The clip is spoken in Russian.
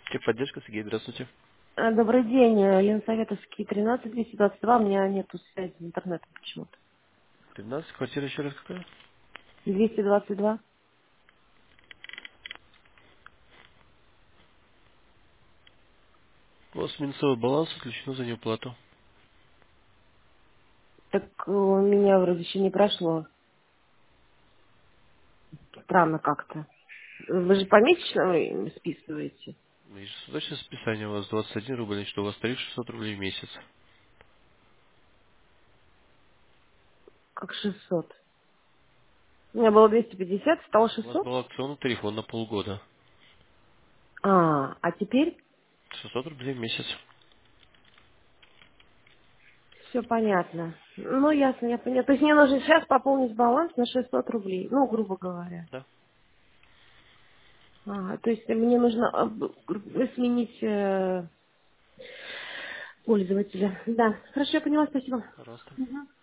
Техподдержка, Сергей, здравствуйте. Добрый день, Ленсоветовский, 13-222, у меня нету связи с интернетом почему-то. 13, квартира еще раз какая? 222. У вас минусовой баланс отключено за неуплату. Так у меня вроде еще не прошло. Странно как-то. Вы же помесячно списываете? Ежесуточное списание у вас 21 рубль, значит, у вас тариф 600 рублей в месяц. Как 600. У меня было 250, стало У вас 600. был акционный тариф, он на полгода. А теперь 600 рублей в месяц. все понятно. Ну, ясно, я поняла. То есть мне нужно сейчас пополнить баланс на 600 рублей, ну, грубо говоря. Да, То есть мне нужно сменить пользователя. Да, хорошо, я поняла, спасибо. пожалуйста.